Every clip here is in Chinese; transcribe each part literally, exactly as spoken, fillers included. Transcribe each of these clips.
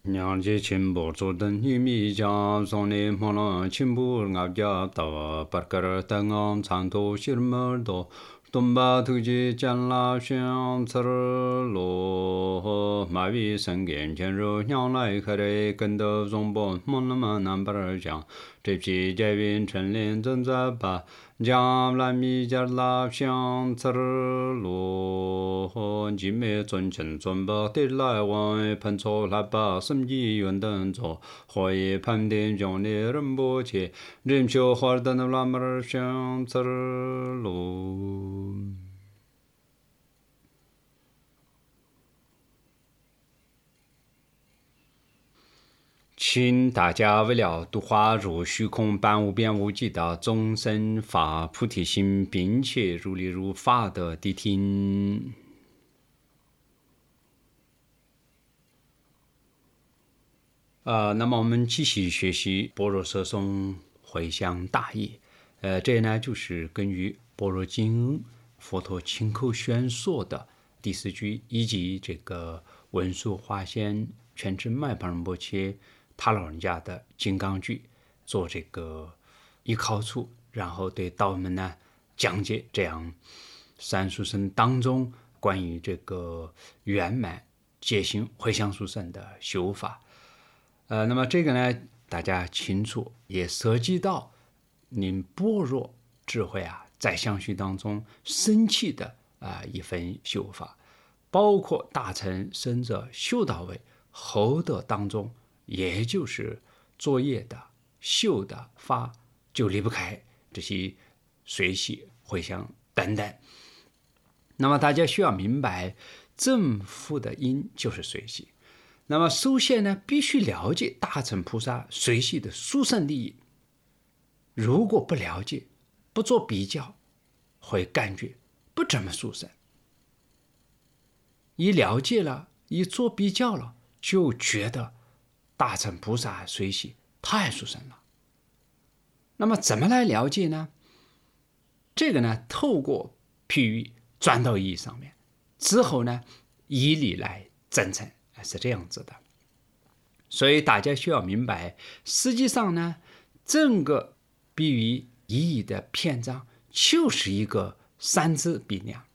娘家亲不做等于米家，送你莫浪亲不俺家到，把个儿等俺长途西门多。东巴土鸡将拉香吃罗，马尾生根前肉娘来开的跟头中波，莫那么难把儿讲，这批这边陈林正在把。将来米家拉香吃罗，今日尊称尊巴得来往，喷错喇叭生意远等着，可以盘点将你人不切，人小花的那拉么儿香吃罗。请大家为了度化如虚空般无边无际的众生发菩提心，并且如理如法的谛听。呃，那么我们继续学习般若摄诵回向大业。呃，这呢就是根据般若经佛陀亲口宣说的第四句，以及这个文殊化现全知麦巴仁波切他老人家的金刚句做这个依靠处，然后对道友们呢讲解这样三殊胜当中关于这个圆满戒行回向殊胜的修法。呃，那么这个呢大家清楚，也涉及到您般若智慧啊在相续当中升起的啊、呃、一份修法，包括大乘生者修道位后德当中，也就是作业的、修的、发，就离不开这些随喜、回向等等。那么大家需要明白，正负的因就是随喜。那么首先呢，必须了解大乘菩萨随喜的殊胜利益。如果不了解、不做比较，会感觉不怎么殊胜；一了解了，一做比较了，就觉得大乘菩萨随喜太殊胜了。那么怎么来了解呢？这个呢，透过譬喻转到意义上面之后呢，以理来证成，是这样子的。所以大家需要明白，实际上呢，整个比喻意义的篇章就是一个三字比量。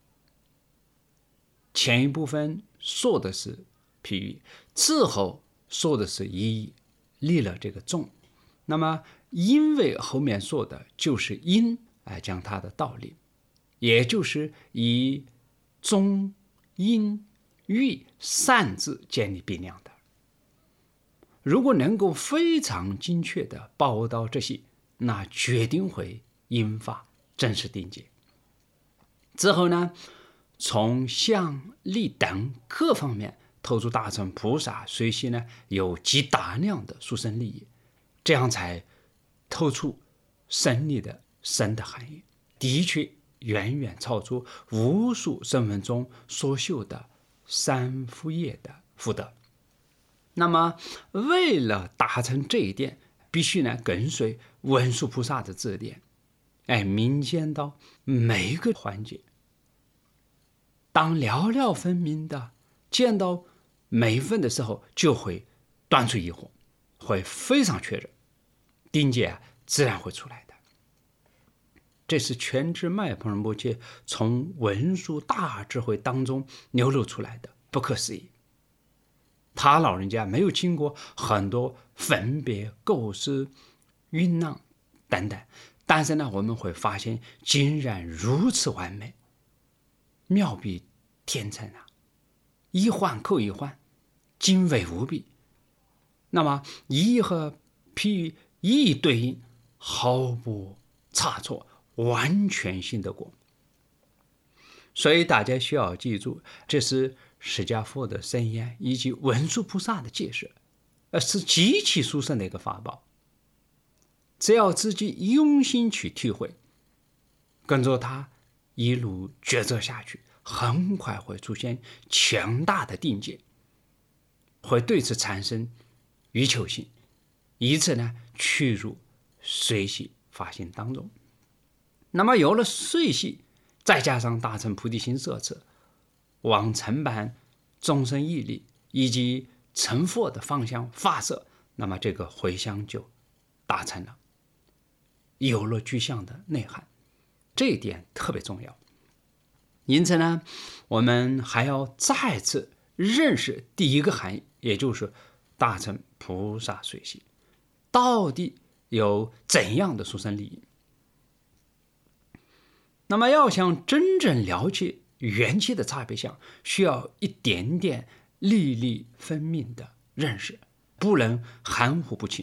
前一部分说的是譬喻，之后说的是意义，立了这个重。那么因为后面说的就是因，来讲它的道理，也就是以中因喻三字建立比量的。如果能够非常精确地把握到这些，那决定会引发真实定解。之后呢，从相力等各方面透出大乘菩萨随喜呢有极大量的殊胜利益，这样才透出胜利的深的含义，的确远远超出无数声闻中所修的三福业的福德。那么为了达成这一点，必须呢跟随文殊菩萨的指点，哎，明见到每一个环节。当了了分明的见到每一份的时候，就会断除疑惑，会非常确认，定解、啊、自然会出来的。这是全知麦巴仁波切从文殊大智慧当中流露出来的，不可思议。他老人家没有经过很多分别、构思、酝酿等等，但是呢，我们会发现竟然如此完美，妙比天成啊！一环扣一环，精微无比。那么一和譬喻一一对应，毫不差错，完全性的果。所以大家需要记住，这是释迦佛的圣言以及文殊菩萨的解释，而是极其殊胜的一个法宝。只要自己用心去体会，跟着他一路抉择下去，很快会出现强大的定解，会对此产生欲求心，以此呢去入随喜法性当中。那么有了随喜，再加上大乘菩提心摄持，往承办众生义力以及成佛的方向发射，那么这个回向就达成了，有了具象的内涵，这一点特别重要。因此呢，我们还要再次认识第一个含义，也就是大乘菩萨随喜到底有怎样的殊胜利益。那么要想真正了解缘起的差别相，需要一点点粒粒分明的认识，不能含糊不清。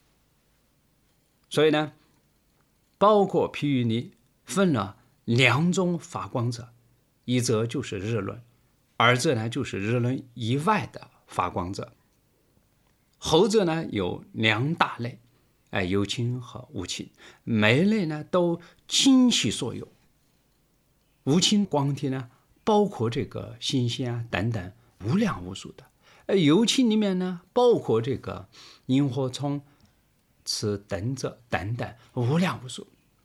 所以呢，包括譬喻里分了两种发光者，一则就是日轮，二则呢就是日轮以外的发光者。后者呢有两大类，哎，有情和无情，每类呢都尽其所有。无情光体呢，包括这个星星啊等等无量无数的；而有情里面呢，包括这个萤火虫、此等者等等无量无数。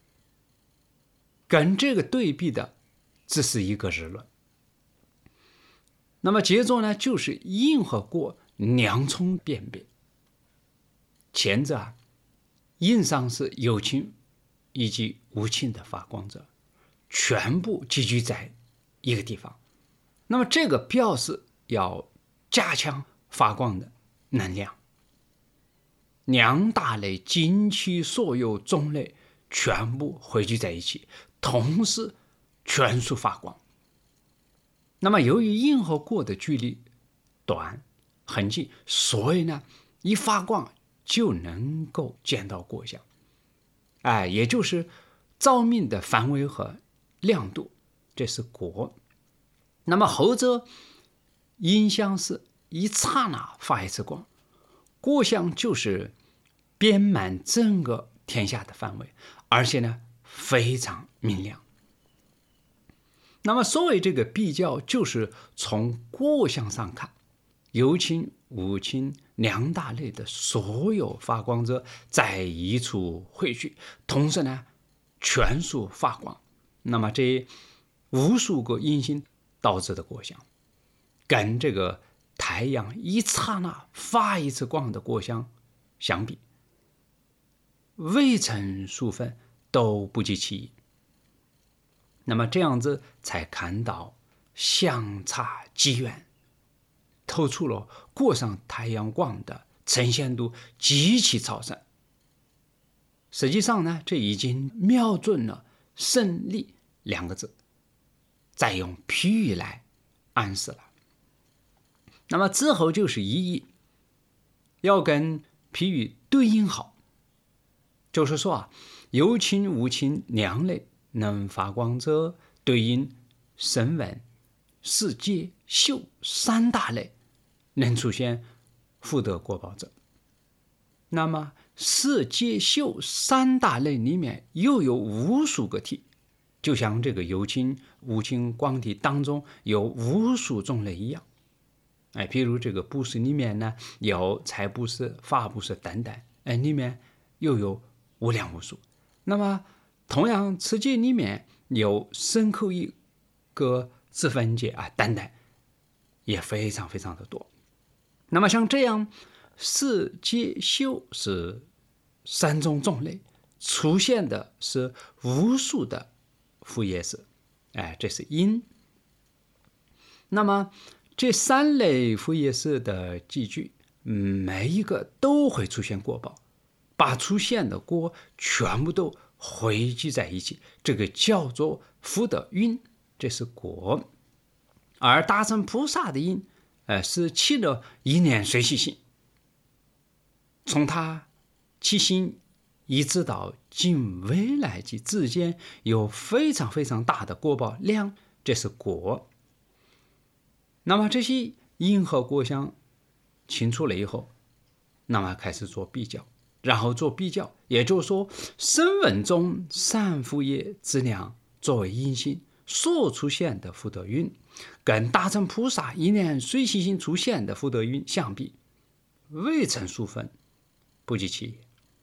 跟这个对比的，只是一个日轮。那么接着呢，就是因和果两重辨别。前者啊，因上是有情以及无情的发光者，全部集聚在一个地方。那么这个表示要加强发光的能量，两大类尽其所有种类全部汇聚在一起，同时全数发光。那么由于因和果的距离短很近，所以呢，一发光就能够见到果相，哎，也就是照明的范围和亮度，这是果。那么后者因相是一刹那发一次光，果相就是遍满整个天下的范围，而且呢非常明亮。那么所谓这个比较，就是从果相上看，有情无情两大类的所有发光者在一处汇聚，同时呢全数发光。那么这无数个因星导致的果相，跟这个太阳一刹那发一次光的果相相比，微尘数分都不及其一。那么这样子才看到相差极远，透出了过上太阳光的呈现度极其超胜。实际上呢，这已经瞄准了胜利两个字，再用譬喻来暗示了。那么之后就是意义，要跟譬喻对应好，就是说啊，有情无情两类能发光者对应声闻、世界、修三大类能出现福德果报者。那么世界、修三大类里面又有无数个体，就像这个有情无情光体当中有无数种类一样。哎，譬如这个布施里面呢，有财布施、法布施等等，哎，里面又有无量无数。那么同样持戒里面有身口意各自分戒啊等等，也非常非常的多。那么像这样世戒修是三种种类，出现的是无数的副业识，哎，这是因。那么这三类副业识的集聚，每一个都会出现果报，把出现的果全部都汇聚在一起，这个叫做福德因，这是果。而大乘菩萨的因，呃，是起了一念随喜心，从他起心一直到尽未来际之间，有非常非常大的果报量，这是果。那么这些因和果相清楚了以后，那么开始做比较，然后做比较，也就是说声闻中三福业之量作为因心所出现的福德运，跟大乘菩萨一念随喜心出现的福德运相比，未曾数分，不及其一。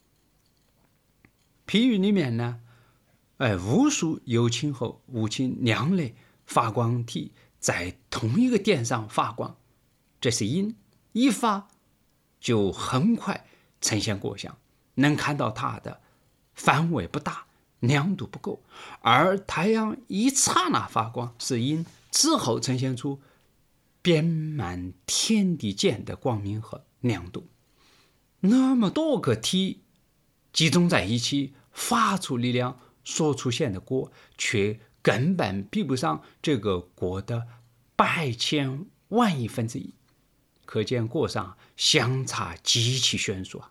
譬喻里面呢，哎，无数有情和无情两类发光体在同一个点上发光，这是因。 一发就很快呈现过相，能看到它的范围不大，亮度不够，而太阳一刹那发光是阴，之后呈现出遍满天地间的光明和亮度。那么多个体集中在一起发出力量所出现的果，却根本比不上这个果的百千万亿分之一，可见果上相差极其悬殊啊！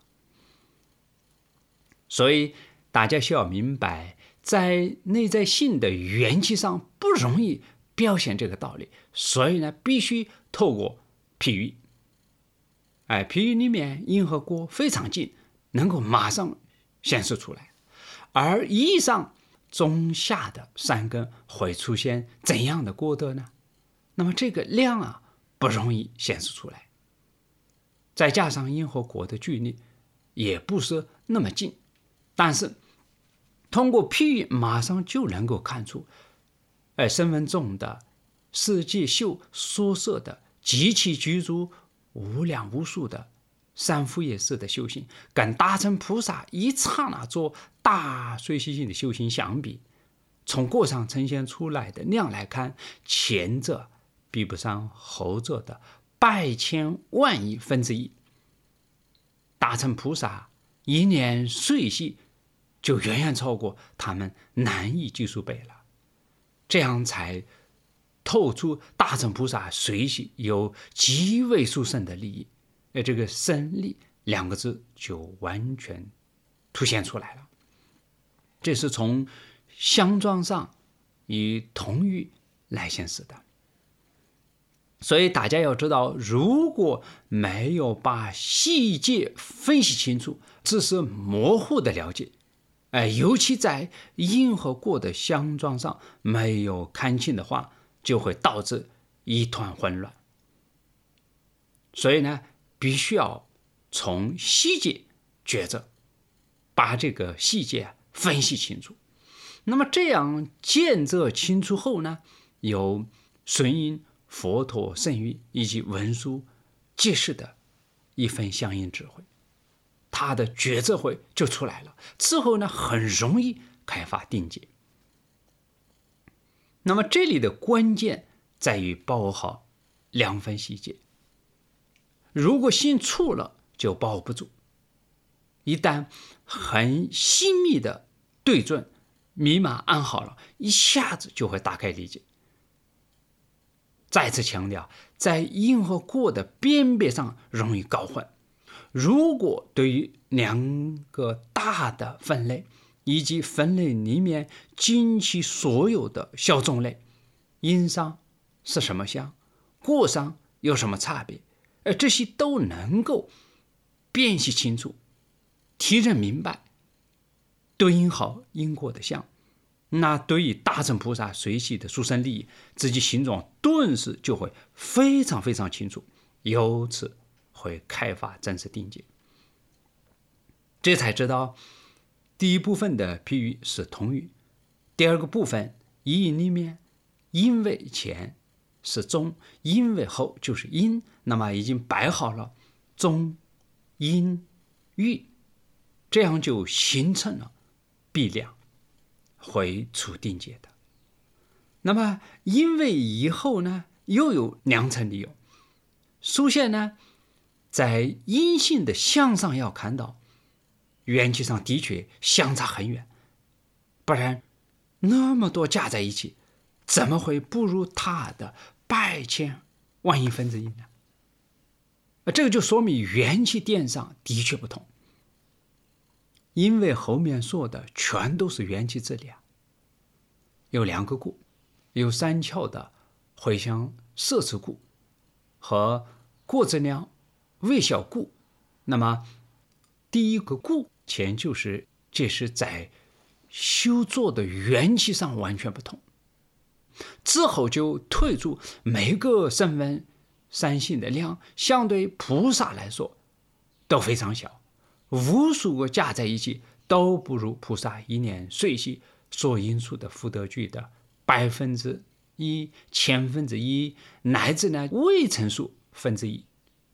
所以大家需要明白，在内在性的元气上不容易表现这个道理，所以呢，必须透过譬喻。哎，譬喻里面因和果非常近，能够马上显示出来，而意上中下的三根会出现怎样的果德呢？那么这个量啊不容易显示出来，再加上因和果的距离也不是那么近，但是通过譬喻马上就能够看出，哎，声闻众的世界修所设的极其居住无量无数的三福业式的修行，跟大乘菩萨一刹那做大随喜性的修行相比，从果上呈现出来的量来看，前者比不上后者的百千万亿分之一。大乘菩萨一念随喜就远远超过他们难以计数倍了，这样才透出大乘菩萨随喜有极为殊胜的利益，而这个胜利两个字就完全凸显出来了。这是从相状上以同语来显示的。所以大家要知道，如果没有把细节分析清楚，只是模糊的了解，哎，尤其在因和果的相状上没有看清的话，就会导致一团混乱。所以呢，必须要从细节抉择，把这个细节分析清楚。那么这样见则清楚后呢，有顺应佛陀圣谕以及文殊解释的一份相应智慧，他的抉择会就出来了。之后呢，很容易开发定解。那么这里的关键在于把握好两分细节，如果心错了就把握不住，一旦很细密的对准密码安好了，一下子就会打开理解。再次强调，在因和果的辨别上容易搞混，如果对于两个大的分类以及分类里面尽其所有的小种类，因上是什么相，果上有什么差别，而这些都能够辨析清楚，提认明白，对应好因果的相，那对于大乘菩萨随喜的殊胜利益，自己心中顿时就会非常非常清楚，由此会开发真实定解。这才知道第一部分的譬喻是同语，第二个部分意义里面因为前是中，因为后就是因，那么已经摆好了中因喻，这样就形成了必量，会出定解的。那么因为以后呢，又有两层理由。首先呢，在因性的相上要看到元气上的确相差很远，不然那么多加在一起，怎么会不如它的百千万亿分之一呢？这个就说明元气点上的确不同，因为后面说的全都是元气之力啊。有两个故，有三窍的回向摄持故和果质量微小故。那么第一个故前就是这是在修作的元气上完全不同，之后就退出每个声闻三性的量相对菩萨来说都非常小，无数个加在一起都不如菩萨一念随喜所应出的福德具的百分之一、千分之一，乃至呢未成数分之一。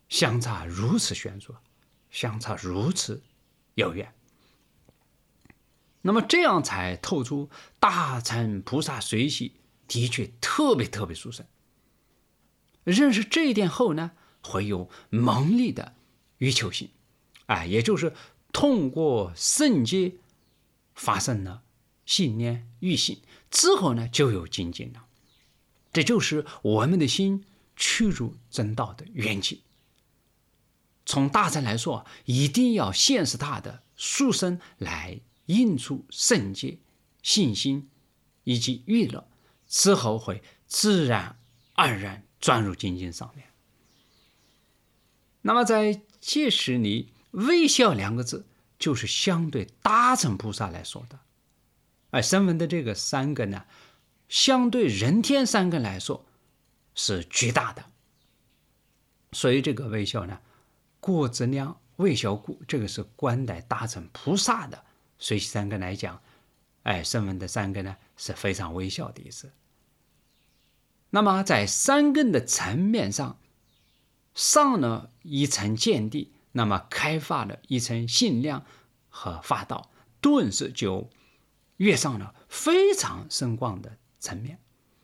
相差如此悬殊，相差如此遥远。那么这样才透出大乘菩萨随喜的确特别特别殊胜。认识这一点后呢，会有蒙力的欲求心，哎，也就是通过圣洁发生了信念欲心之后呢，就有精进了。这就是我们的心趋入正道的缘起。从大乘来说，一定要现实大的殊胜来印出圣洁、信心以及娱乐，之后会自然而然转入精进上面。那么在戒识里，微笑两个字就是相对大乘菩萨来说的，而声闻的这个三根呢，相对人天三根来说是巨大的。所以这个微笑呢，过质量微笑故，这个是观待大乘菩萨的随喜三根来讲，哎，声闻的三根呢是非常微笑的意思。那么在三根的层面上，上了一层见地，那么开发了一层信量和法道，顿时就跃上了非常深广的层面。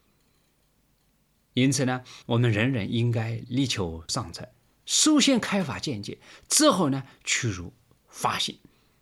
因此呢，我们人人应该力求上层，首先开发见解，之后呢趋入发心。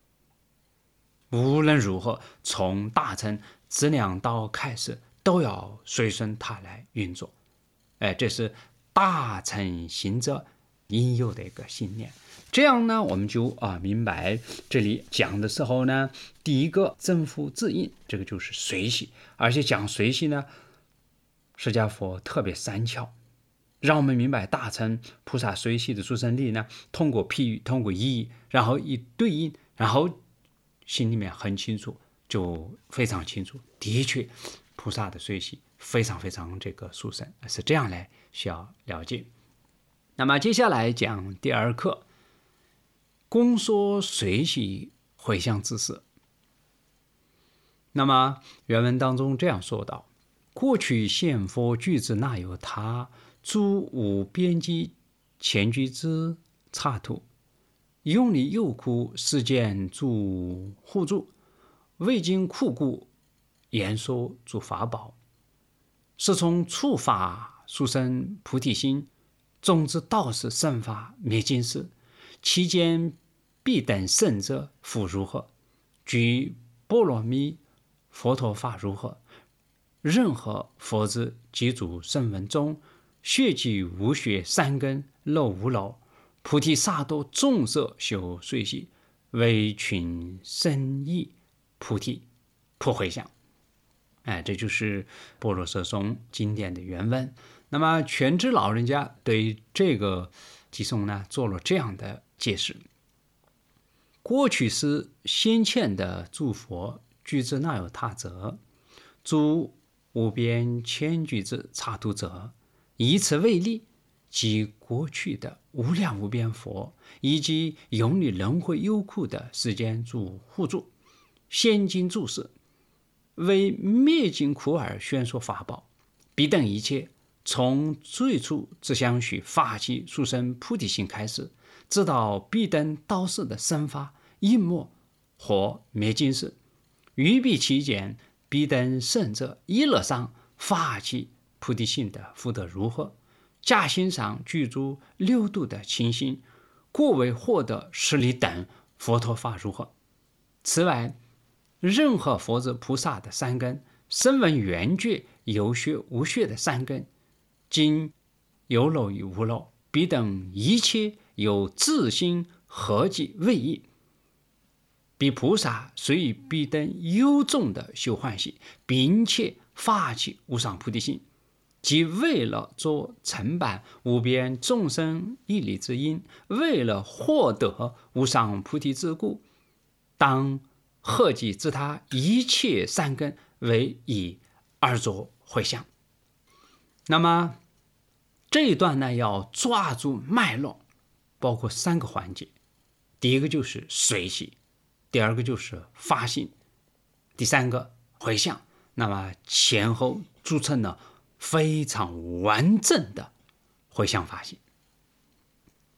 无论如何，从大乘质量到开始，都要随顺它来运作。哎，这是大乘行者应有的一个信念。这样呢，我们就啊明白这里讲的时候呢，第一个正负自应，这个就是随喜，而且讲随喜呢，释迦佛特别三巧，让我们明白大乘菩萨随喜的殊胜力呢，通过譬喻，通过意义，然后一对应，然后心里面很清楚，就非常清楚，的确菩萨的随喜非常非常这个殊胜，是这样来需要了解。那么接下来讲第二课，公说随喜回向之事。那么原文当中这样说道：过去现佛具之那由他，诸无边际前居之刹土，用力右窟世间诸护助，未经库故言说诸法宝，是从触法殊生菩提心，种之道士圣法灭尽事，其间必等圣者复如何？举波罗蜜佛陀法如何？任何佛之几组圣文中，血迹无血三根，漏无漏，菩提萨埵众色修随喜，为群生意菩提破回向。哎，这就是般若摄颂经典的原文。那么全知老人家对这个偈颂呢做了这样的解释：过去是先前的诸佛具之那由他者，诸无边千具之刹土者，以此为例，即过去的无量无边佛，以及永离轮回幽库的世间诸护助，现今诸事，为灭尽苦而宣说法宝，彼等一切从最初只相许发起殊生菩提心开始，直到彼等道士的生发应没或灭尽时，于彼期间，彼等圣者一乐上发起菩提心的福德如何？驾心上具足六度的清心，过为获得十力等佛陀法如何？此外，任何佛子菩萨的三根，声闻缘觉有学无学的三根，今有漏与无漏，彼等一切有自心合计位意，彼菩萨虽以彼等幽重的修欢喜，并且发起无上菩提心，即为了做承办无边众生义理之因，为了获得无上菩提之故，当合计自他一切三根为以而作回向。那么这一段呢，要抓住脉络，包括三个环节。第一个就是随喜，第二个就是发心，第三个回向。那么前后组成了非常完整的回向发心。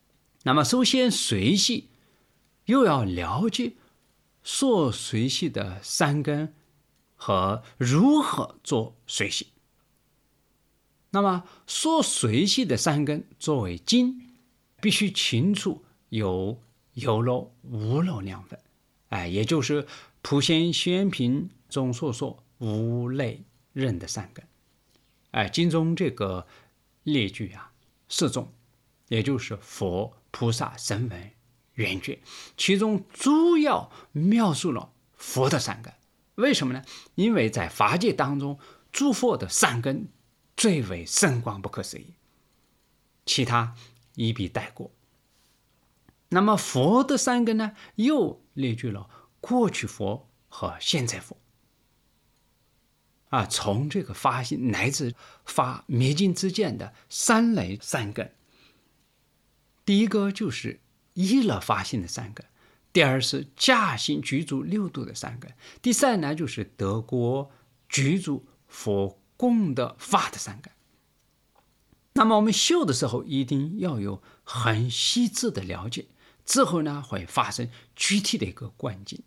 那么首先随系又要了解说随系的三根和如何做随系。那么说随系的三根作为经，必须清楚有有漏无漏两分，哎，也就是普贤宣平中所说无类任的三根。哎，经中这个列举啊，四种，也就是佛、菩萨、声闻、缘觉，其中主要描述了佛的三根。为什么呢？因为在法界当中，诸佛的三根最为深广不可思议，其他一笔带过。那么佛的三根呢，又列举了过去佛和现在佛。啊，从这个发心乃至发灭尽之见的三类三根。第一个就是依了发心的三根，第二是驾心居住六度的三根，第三呢就是得国居住佛功德法的三根。那么我们修的时候一定要有很细致的了解，之后呢会发生具体的一个关键。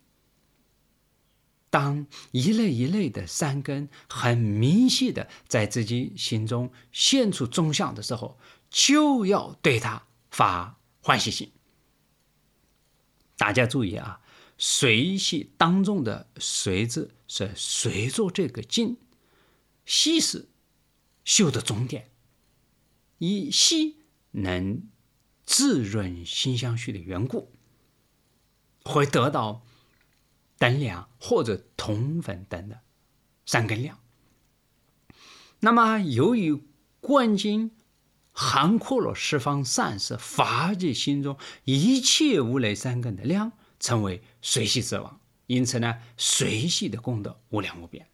当一类一类的三根很明细的在自己心中现出踪象的时候，就要对它发欢喜心。大家注意啊，随系当中的随字是随着这个境，系是修的终点，以系能滋润心相续的缘故，会得到等量或者同分等的三根量。那么由于观经涵括了十方三世法界心中一切无类三根的量，成为随系之王，因此呢，随系的功德无量无边。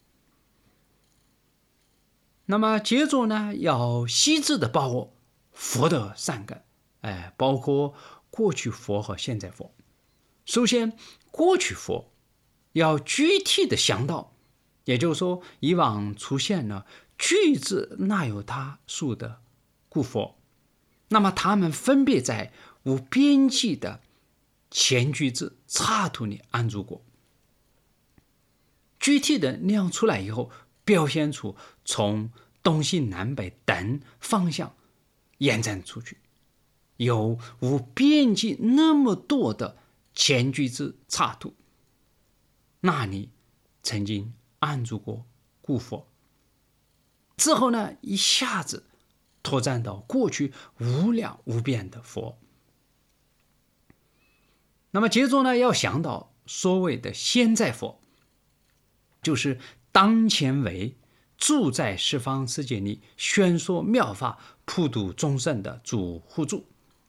那么接着呢，要细致的把握佛的三根，哎，包括过去佛和现在佛。首先，过去佛要具体的想到，也就是说，以往出现了具字那有他数的故佛，那么他们分别在无边际的前句字刹土里安住过。具体的量出来以后，表现出从东西南北等方向延展出去，有无边际那么多的前句字刹土，那里曾经安住过故佛。之后呢，一下子拓展到过去无量无边的佛。那么接着呢，要想到所谓的现在佛，就是当前为住在十方世界里宣说妙法普度众生的主护助。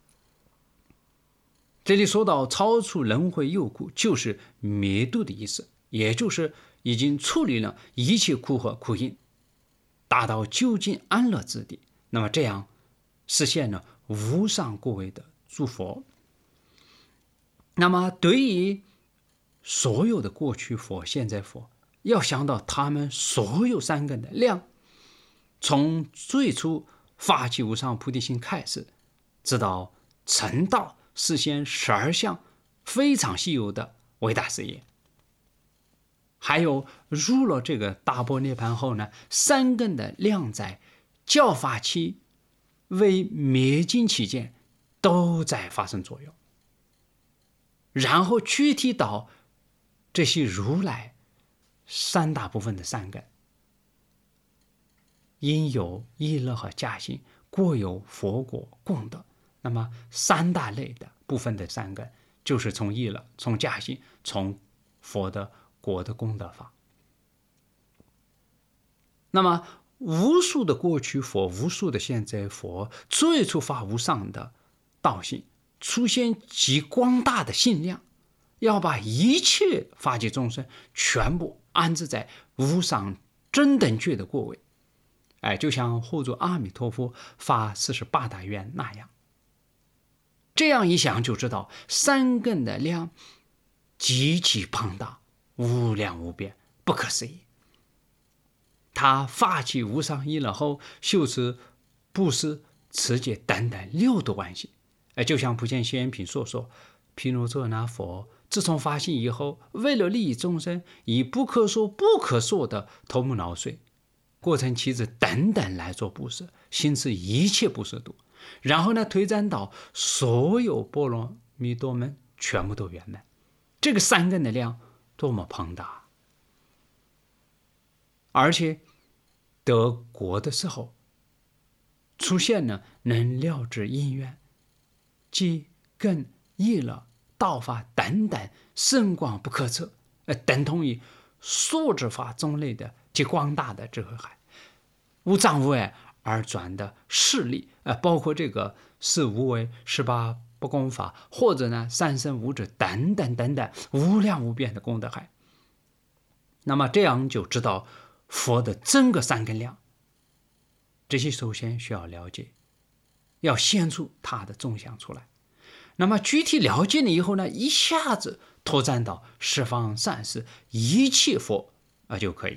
这里说到超出轮回诱苦，就是灭度的意思，也就是已经处理了一切苦和苦因，达到究竟安乐之地。那么这样实现了无上果位的诸佛。那么对于所有的过去佛现在佛，要想到他们所有三根的量，从最初发起无上菩提心开始，直到成道实现十二相非常稀有的伟大事业。还有入了这个大般涅盘后呢，三根的量在教法期为灭尽期间都在发生作用。然后具体到这些如来三大部分的三根，因有意乐和驾心，果有佛果功德。那么三大类的部分的三根，就是从意乐、从驾心、从佛的果的功德法。那么无数的过去佛，无数的现在佛，最初发无上的道性，出现极广大的信量，要把一切法界众生全部安置在无上真等觉的果位。哎，就像护主阿弥陀佛发四十八大愿那样。这样一想就知道三根的量极其庞大，无量无边，不可思议。他发起无上意乐后，修持布施、持戒等等六度关系， 哎，就像普贤行愿品所说，毗卢遮那佛自从发心以后，为了利益众生，以不可说不可说的头目脑髓、过程妻子等等来做布施，行持一切布施度，然后呢推展到所有波罗蜜多门全部都圆满。这个三根的量多么庞大！而且得果的时候出现了能了知因缘，即根意乐道法等等甚广不可测，呃，等同于数之法种类的极广大的智慧海，无障无碍而转的势力，呃，包括这个四无为、十八不共法，或者呢三身无者等等等等无量无边的功德海。那么这样就知道佛的整个三根量，这些首先需要了解，要显出它的纵向出来。那么具体了解了以后呢，一下子拓展到十方善事一切佛啊就可以。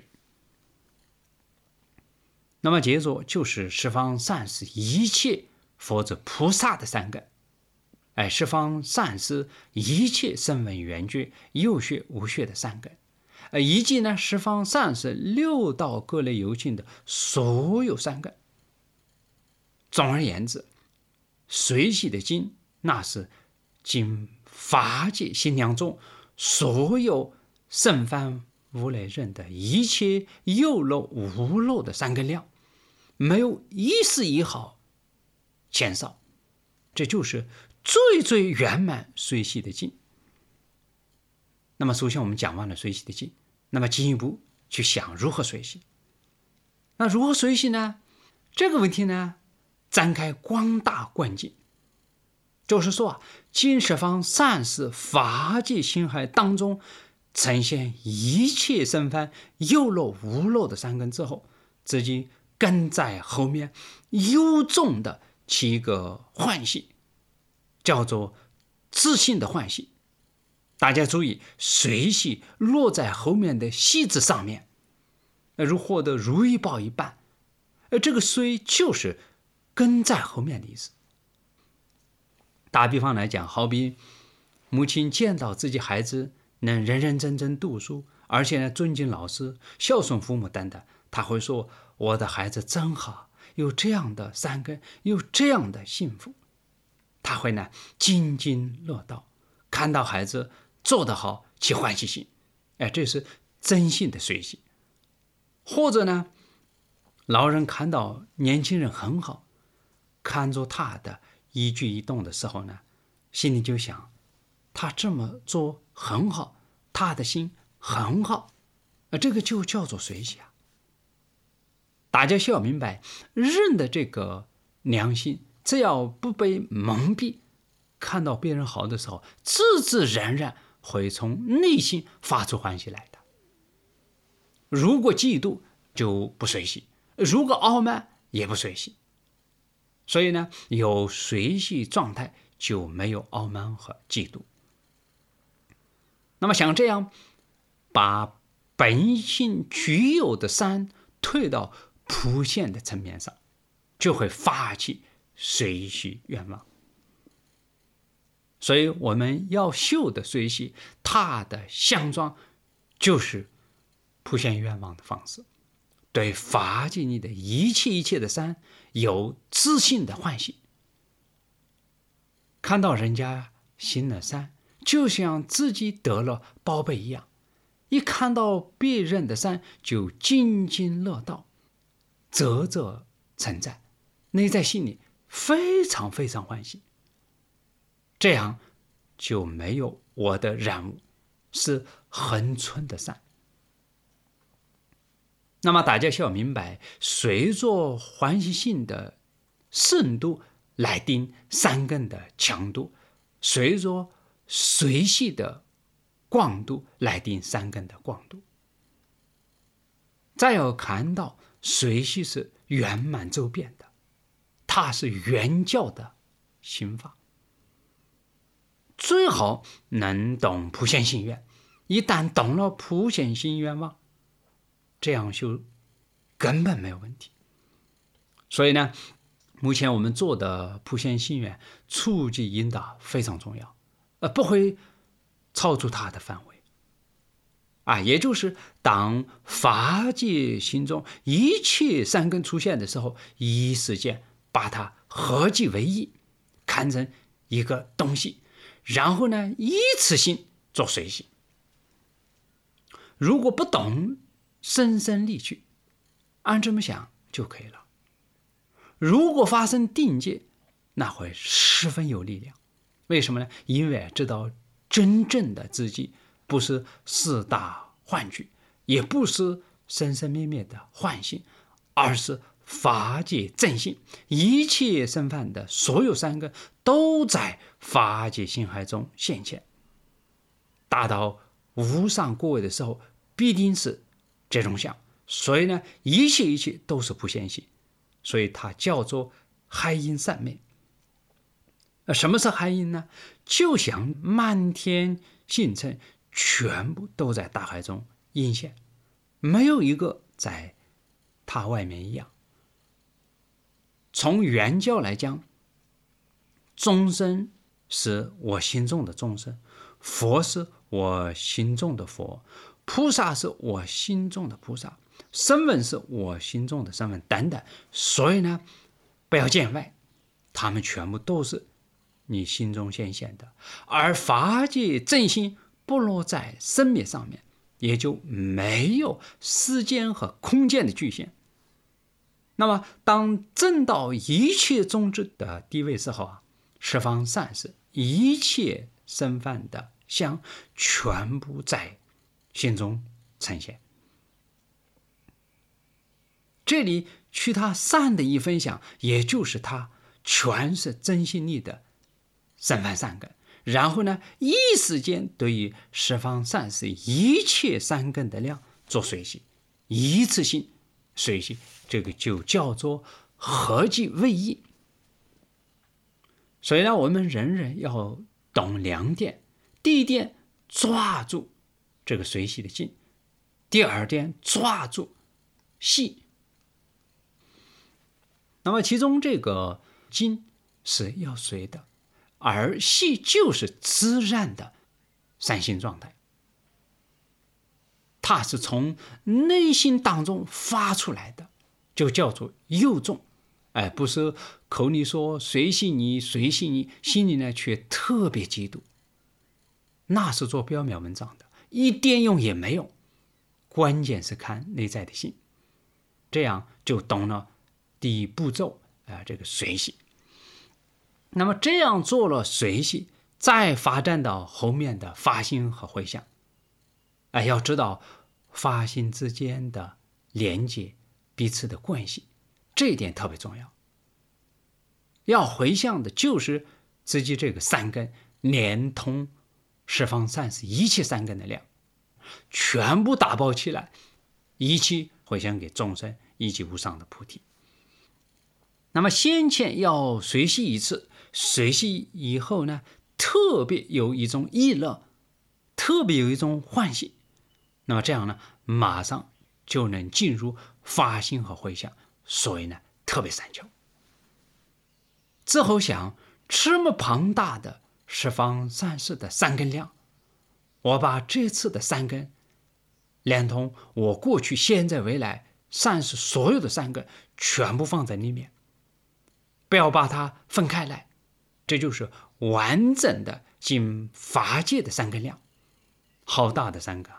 那么接着就是十方善事一切佛者菩萨的三根，哎，十方善事一切声闻缘觉有学无学的三根，呃，以及呢十方善事六道各类有情的所有三根。总而言之，随喜的经那是经法界心量中所有圣凡无类人的一切有漏无漏的三根量，没有一丝一毫减少，这就是最最圆满随喜的经。那么首先我们讲完了随喜的经，那么进一步去想如何随喜。那如何随喜呢？这个问题呢展开广大观境，就是说啊，经十方善事法界心海当中呈现一切圣凡有漏无漏的三根之后，自己跟在后面由衷的起一个欢喜，叫做自信的欢喜。大家注意，随喜落在后面的喜字上面，如获得如意报一般，而这个随就是跟在后面的意思。打比方来讲，好比母亲见到自己孩子能认认真真读书，而且呢尊敬老师、孝顺父母等等，他会说我的孩子真好，有这样的三根，有这样的幸福。他会呢津津乐道，看到孩子做得好起欢喜心，哎，这是真心的随喜。或者呢老人看到年轻人很好，看着他的一举一动的时候呢，心里就想他这么做很好，他的心很好，这个就叫做随喜啊。大家需要明白，人的这个良心只要不被蒙蔽，看到别人好的时候，自自然然会从内心发出欢喜来的。如果嫉妒就不随喜，如果傲慢也不随喜。所以呢，有随喜状态就没有傲慢和嫉妒。那么想这样把本性具有的善退到普现的层面上，就会发起随喜愿望。所以我们要修的随喜，它的相状就是普现愿望的方式，对法界里的一切一切的善有自信的欢喜。看到人家行了善，就像自己得了宝贝一样，一看到别人的善就津津乐道，啧啧称赞，内在心里非常非常欢喜。这样就没有我的染污，是恒存的善。那么大家需要明白，随着欢喜心的深度来定三根的强度，随着随喜的广度来定三根的广度。再要看到随喜是圆满周遍的，它是圆教的心法，最好能懂普现心愿。一旦懂了普现心愿望，这样修根本没有问题。所以呢， 目前我们做的普贤心愿触及引导非常重要，呃，不会超出它的范围啊。也就是当法界心中一切三根出现的时候，一时间把它合计为一，看成一个东西，然后呢依此心做随喜。如果不懂，深深力去，按这么想就可以了。如果发生定界，那会十分有力量。为什么呢？因为知道真正的自己不是四大幻觉，也不是生生灭灭的幻性，而是法界真性。一切生犯的所有三根都在法界心海中现前，达到无上果位的时候，必定是这种相。所以呢，一切一切都是不现行，所以它叫做海阴三昧。什么是海阴呢？就像满天星辰全部都在大海中映现，没有一个在它外面一样。从原教来讲，众生是我心中的众生，佛是我心中的佛，菩萨是我心中的菩萨，声闻是我心中的声闻等等。所以呢，不要见外，他们全部都是你心中显现的。而法界真心不落在生灭上面，也就没有时间和空间的局限。那么当证到一切宗旨的地位时候啊，十方善事一切生犯的相全部在心中呈现。这里取他善的一分享，也就是他全是真心力的生犯善根，然后呢一时间对于十方善事一切三根的量做随喜，一次性随喜，这个就叫做合计为一。所以呢，我们人人要懂两点：第一点，抓住这个随喜的劲；第二点，抓住细。那么其中这个劲是要随的，而细就是自然的三性状态，它是从内心当中发出来的，就叫做诱众。哎，不是口里说随喜你随喜你，心里呢却特别嫉妒，那是做表面文章的，一点用也没有。关键是看内在的心，这样就懂了第一步骤啊、呃，这个随喜。那么这样做了随喜，再发展到后面的发心和回向。哎，要知道发心之间的连接，彼此的关系，这一点特别重要。要回向的就是自己这个三根，连通十方善事一切三根的量，全部打包起来，一起回向给众生以及无上的菩提。那么先前要随喜一次，随喜以后呢，特别有一种意乐，特别有一种欢喜，那么这样呢，马上就能进入发心和回向，所以呢，特别善巧。之后想，这么庞大的十方善事的三根量，我把这次的三根连同我过去现在未来善事所有的三根全部放在里面，不要把它分开来，这就是完整的进法界的三根量，好大的三根。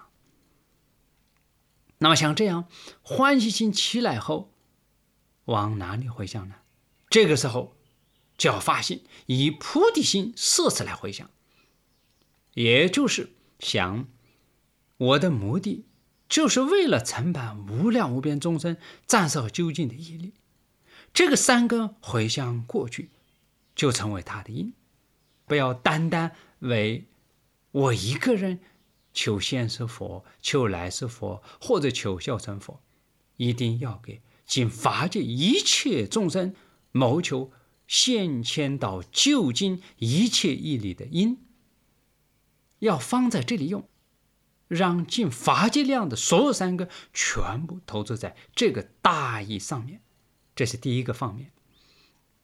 那么像这样欢喜心起来后，往哪里回向呢？这个时候就要发心，以菩提心摄持来回向，也就是想我的目的就是为了承办无量无边众生暂时和究竟的业力，这个三根回向过去就成为他的因，不要单单为我一个人求现世佛、求来世佛或者求小乘佛，一定要给尽法界一切众生谋求现前到究竟一切义理的因，要放在这里用，让尽法界量的所有三根全部投资在这个大义上面，这是第一个方面。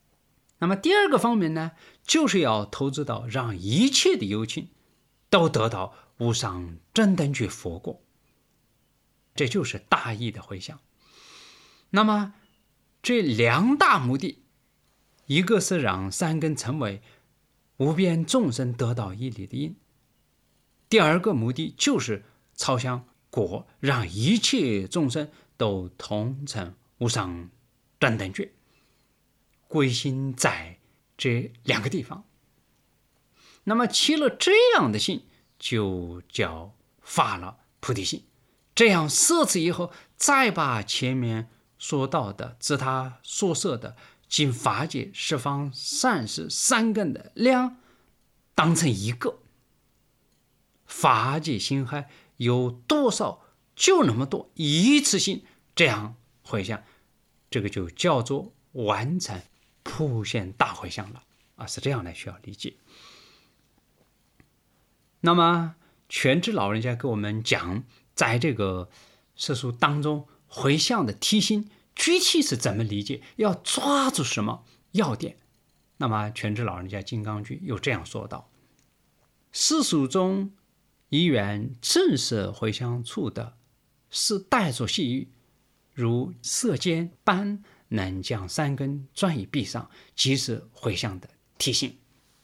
那么第二个方面呢，就是要投资到让一切的有情都得到无上正等觉佛果，这就是大义的回向。那么这两大目的，一个是让三根成为无边众生得到一理的因，第二个目的就是朝向果，让一切众生都同成无上正等觉。归心在这两个地方，那么起了这样的心，就叫发了菩提心。这样摄持以后，再把前面说到的自他所摄的经法界十方善事三根的量当成一个，法界心海有多少就那么多，一次性这样回向，这个就叫做完成普现大回向了啊，是这样来需要理解。那么全知老人家给我们讲，在这个世俗当中回向的提心具体是怎么理解，要抓住什么要点。那么全知老人家金刚句又这样说道：世俗中依缘正色回向处的是带着细语，如色间般能将三根转移壁上，即是回向的提醒。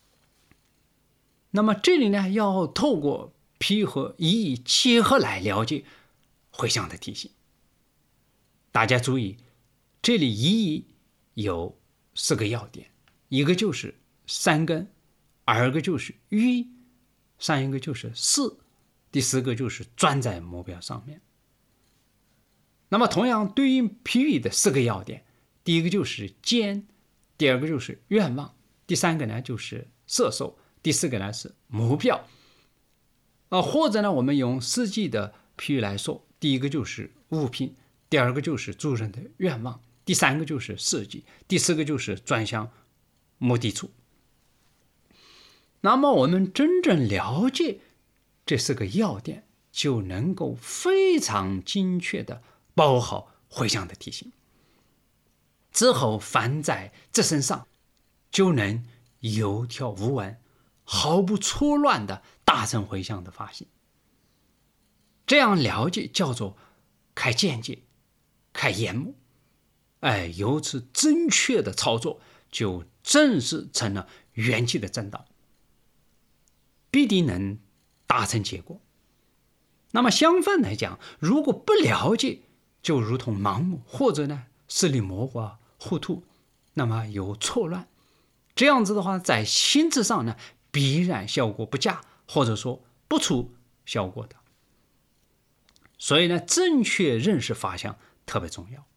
那么这里呢，要透过譬和意义结合来了解回向的提醒。大家注意，这里意义有四个要点，一个就是三根，二个就是欲，三一个就是事，第四个就是专在目标上面。那么同样对应譬喻的四个要点，第一个就是见，第二个就是愿望，第三个呢就是摄受，第四个呢是目标。啊，或者呢我们用实际的譬喻来说，第一个就是物品，第二个就是主人的愿望，第三个就是事迹，第四个就是转向目的处。那么我们真正了解这四个要点，就能够非常精确的把握好回向的提醒，之后凡在这身上就能有条无紊，毫不错乱的达成回向的发心。这样了解叫做开见解，开眼目。哎，由此正确的操作，就正式成了元气的正道，必定能达成结果。那么相反来讲，如果不了解，就如同盲目，或者呢视力模糊啊、糊涂，那么有错乱。这样子的话，在心智上呢，必然效果不佳，或者说不出效果的。所以呢，正确认识法相特别重要。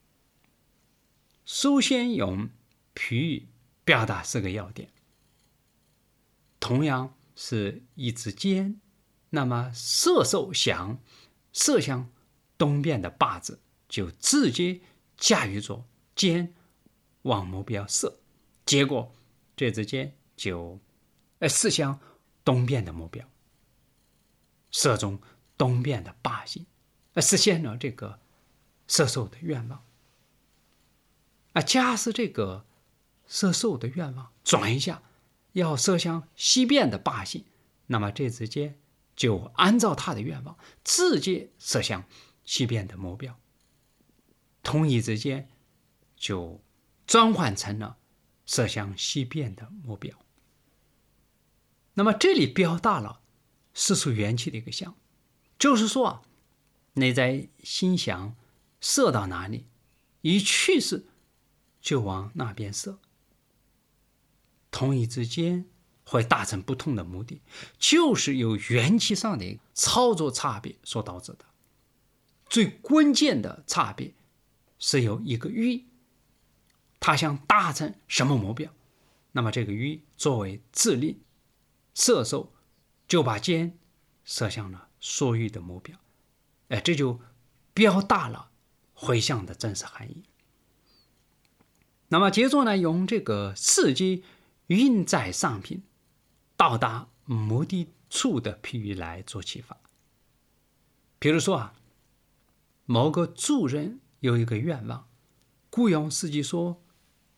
首先用譬喻表达四个要点，同样是一支箭，那么射受想，射向东边的靶子，就直接驾驭着箭往目标射，结果这支箭就呃射向东边的目标，射中东边的靶心，呃实现了这个射受的愿望。啊，假使这个射受的愿望转一下，要射向西边的靶心，那么这支箭就按照他的愿望直接射向西边的目标，同一支箭就转换成了射向西边的目标。那么这里表达了世俗元气的一个相，就是说啊，内在心想射到哪里，一去世就往那边射，同一之间会达成不同的目的，就是由元气上的操作差别所导致的。最关键的差别是由一个欲，它想达成什么目标，那么这个欲作为指令，射手就把箭射向了所欲的目标，哎，这就表达了回向的真实含义。那么接着呢，用这个世机运在上品到达目的处的譬喻来做启发。比如说啊，某个主人有一个愿望，雇佣司机说，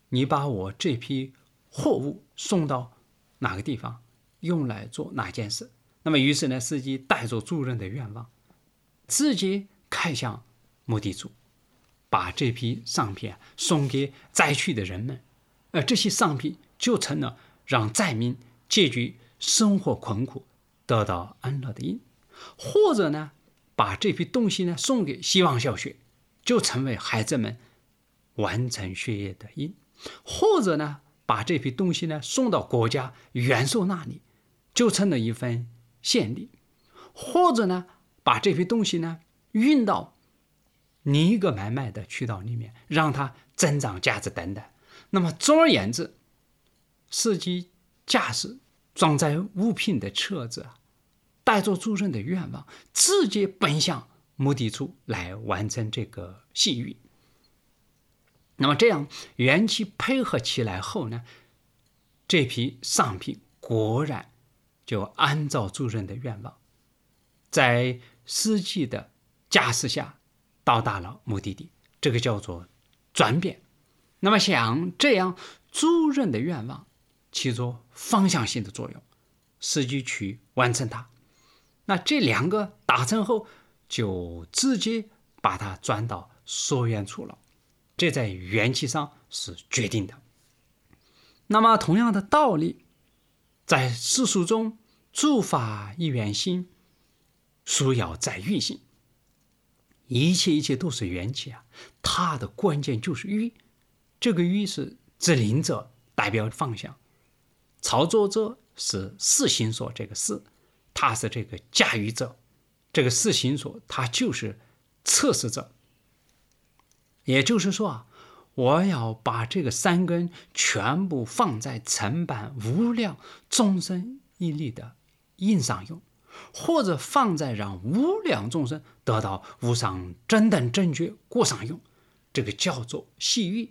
你把我这批货物送到哪个地方，用来做哪件事。那么于是呢，司机带着主人的愿望，直接开向目的处，把这批商品送给灾区的人们，而这些商品就成了让灾民解决生活困苦、得到安乐的因。或者呢，把这批东西呢送给希望小学，就成为孩子们完成学业的因。或者呢，把这批东西呢送到国家元首那里，就成了一份献礼。或者呢，把这批东西呢运到另一个买卖的渠道里面，让它增长价值等等。那么总而言之，司机驾驶装载物品的车子啊，带着主人的愿望，直接奔向目的处来完成这个细语。那么这样元气配合起来后呢，这批商品果然就按照主人的愿望，在司机的驾驶下到达了目的地，这个叫做转变。那么像这样主人的愿望起着方向性的作用，司机去完成它，那这两个达成后，就直接把它转到所愿处了，这在元气上是决定的。那么同样的道理，在世俗中，诸法一元心，殊要在欲心。一切一切都是元气啊，它的关键就是欲。这个欲是指领者，代表方向；操作者是四行所，这个四，它是这个驾驭者；这个四行所，它就是测试者。也就是说啊，我要把这个三根全部放在承办无量众生一力的因上用，或者放在让无量众生得到无上真等正觉果上用，这个叫做细欲。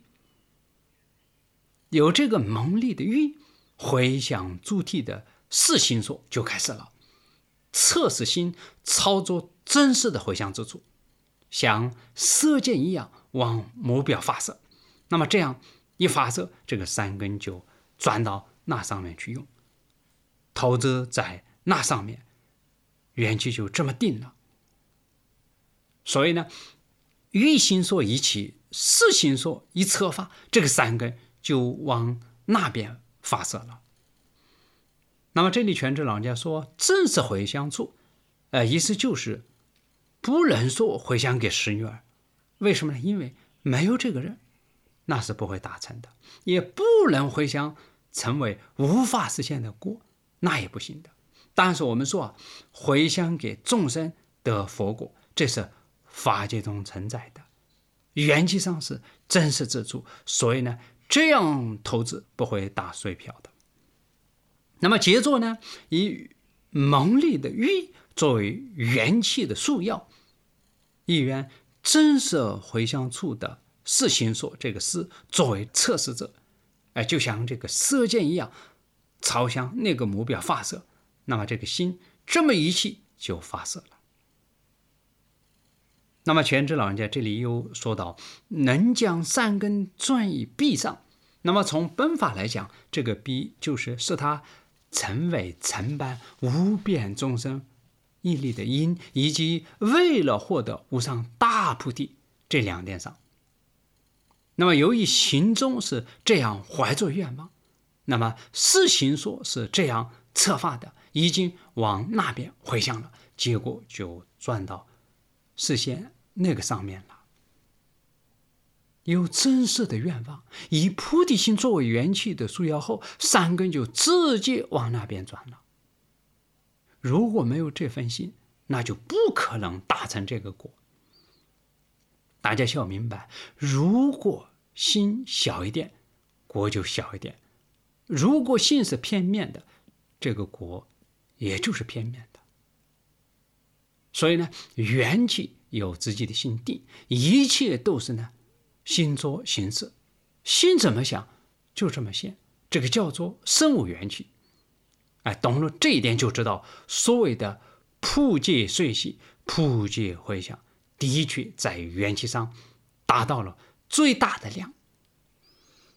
有这个蒙力的欲，回向主体的四行所就开始了。测试心操作真实的回向之处，像射箭一样往目标发射。那么这样一发射，这个三根就转到那上面去用，投资在那上面，元气就这么定了。所以呢，欲行所一起，四行所一策发，这个三根就往那边发射了。那么这里全智老人家说，正是回向处，呃，意思就是不能说回向给使女儿。为什么呢？因为没有这个人，那是不会达成的，也不能回向成为无法实现的果，那也不行的。但是我们说啊，回向给众生得佛果，这是法界中存在的，元气上是真实之处，所以呢，这样投资不会打水漂的。那么接着呢，以蒙力的欲作为元气的束要，一元真实回向处的四行所，这个四作为测试者，哎，就像这个射箭一样，朝向那个目标发射。那么这个心这么一气就发射了。那么全智老人家这里又说到，能将三根转于臂上。那么从本法来讲，这个臂就是使他成为承办无边众生毅力的因，以及为了获得无上大菩提这两点上。那么由于心中是这样怀着愿望，那么四行所是这样策发的，已经往那边回向了，结果就转到实现那个上面了。有真实的愿望，以菩提心作为元气的束要后，三根就直接往那边转了。如果没有这份心，那就不可能达成这个果。大家需要明白，如果心小一点，果就小一点；如果心是片面的，这个果也就是片面的。所以呢，元气有自己的心定，一切都是呢心作行事，心怎么想就这么现，这个叫做生物元气。哎，懂了这一点就知道，所谓的普界随喜、普界回向，的确在元气上达到了最大的量。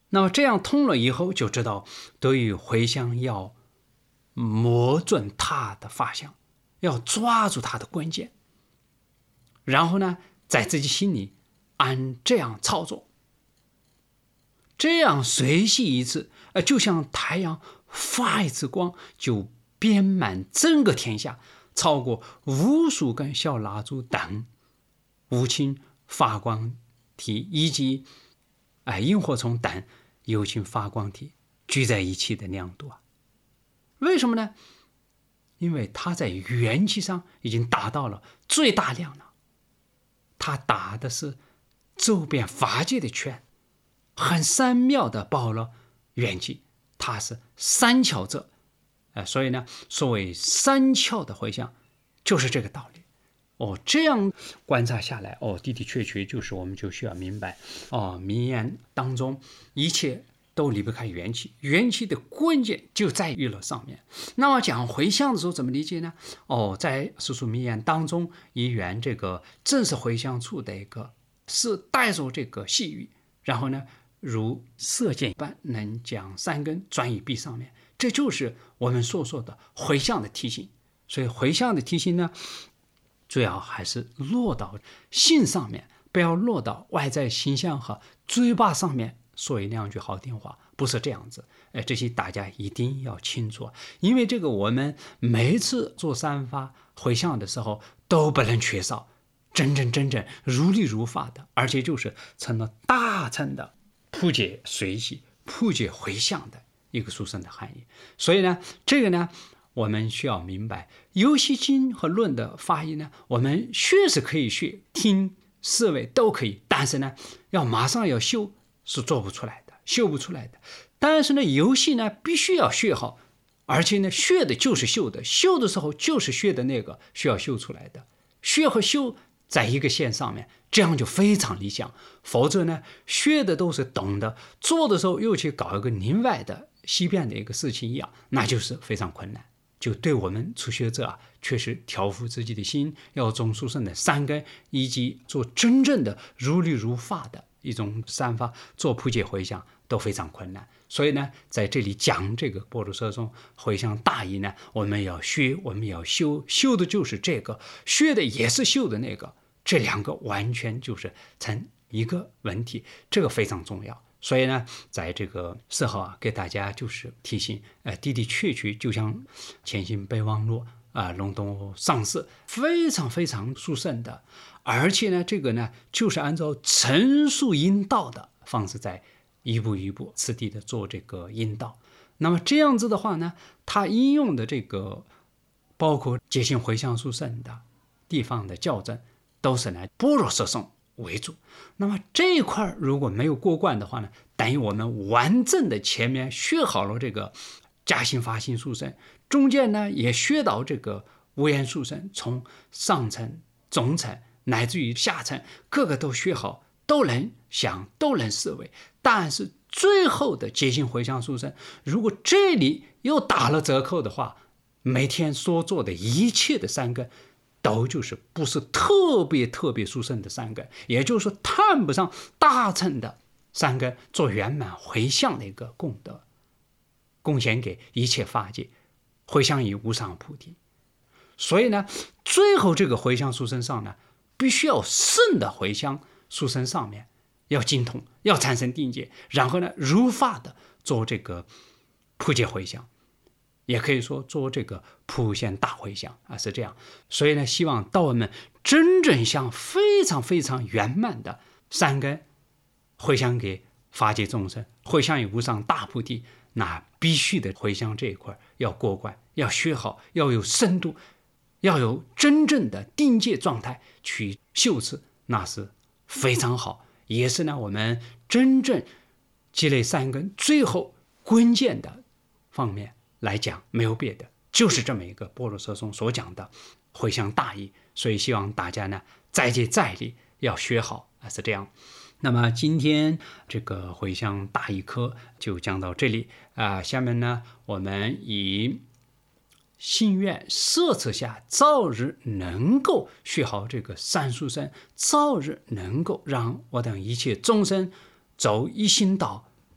那么这样通了以后，就知道对于回向要摸准他的法相，要抓住他的关键，然后呢，在自己心里按这样操作，这样随系一次，呃，就像太阳发一次光，就遍满整个天下，超过无数根小蜡烛等无情发光体以及哎萤火虫等有情发光体聚在一起的亮度啊！为什么呢？因为它在元气上已经达到了最大量了，它打的是周边法界的圈，很善妙的包了元气，它是三巧者，呃、所以呢，所谓三巧的回向就是这个道理。哦，这样观察下来，哦，的的确确就是我们就需要明白，哦，名言当中一切都离不开元气，元气的关键就在于了上面。那么讲回向的时候怎么理解呢？哦，在世俗名言当中，以缘这个正是回向处的一个是带着这个细语，然后呢，如射箭般能将三根转于臂上面，这就是我们所说的回向的题型。所以回向的题型呢，最好还是落到心上面，不要落到外在形象和嘴巴上面说一两句好听话，不是这样子。哎，这些大家一定要清楚，因为这个我们每一次做三发回向的时候都不能缺少真正真正如理如法的，而且就是成了大乘的普解随喜、普解回向的一个殊胜的含义。所以呢，这个呢，我们需要明白，游戏经和论的发音呢，我们学是可以学，听思维都可以，但是呢，要马上要修是做不出来的，修不出来的。但是呢，游戏呢必须要学好，而且呢，学的就是修的，修的时候就是学的那个需要修出来的，学和修在一个线上面，这样就非常理想。否则呢，学的都是懂的，做的时候又去搞一个另外的西边的一个事情一样，那就是非常困难。就对我们初学者啊，确实调伏自己的心，要种殊胜的三根，以及做真正的如理如法的一种三法，做普解回向都非常困难。所以呢，在这里讲这个般若摄中回向大义呢，我们要学，我们要修，修的就是这个，学的也是修的那个，这两个完全就是成一个问题，这个非常重要。所以呢，在这个时候啊，给大家就是提醒，呃，的的确确就像前行备忘录啊，龙洞上士非常非常殊胜的，而且呢，这个呢就是按照陈述引导的方式，在一步一步次第的做这个引导。那么这样子的话呢，它应用的这个包括接近回向殊胜的地方的校正，都是呢般若摄受为主。那么这一块如果没有过关的话呢，等于我们完整的前面学好了这个加行发心殊胜，中间呢也学到这个无言殊胜，从上层、中层乃至于下层，各个都学好，都能想，都能思维。但是最后的结行回向殊胜，如果这里又打了折扣的话，每天所做的一切的三根都就是不是特别特别殊胜的三根，也就是说谈不上大乘的三根做圆满回向的一个功德，贡献给一切法界，回向于无上菩提。所以呢，最后这个回向殊胜上呢，必须要圣的回向殊胜上面要精通，要产生定界，然后呢如法的做这个普解回向，也可以说做这个普现大回向啊，是这样。所以呢，希望道友们真正向非常非常圆满的三根回向给法界众生，回向于无上大菩提，那必须的回向这一块要过关，要学好，要有深度，要有真正的定界状态去修持，那是非常好，也是呢我们真正积累三根最后关键的方面来讲，没有别的，就是这么一个般若摄中所讲的回向大义。所以希望大家呢再接再厉，要学好啊，是这样。那么今天这个回向大义课就讲到这里啊，下面呢我们以心愿摄持下，早日能够学好这个三殊胜，早日能够让我等一切众生走一心道，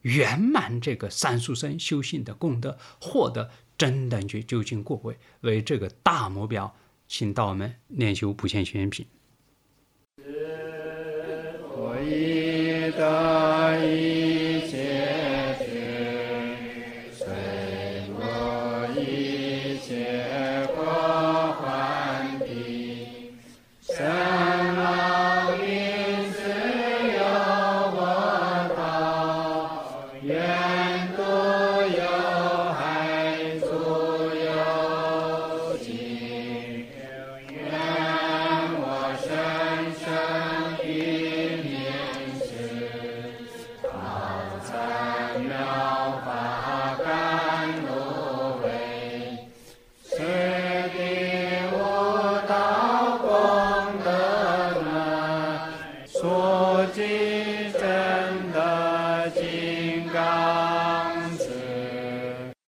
圆满这个三速生修行的功德，获得真等觉究竟果位为这个大目标，请到我们练修普贤行愿品。我以大义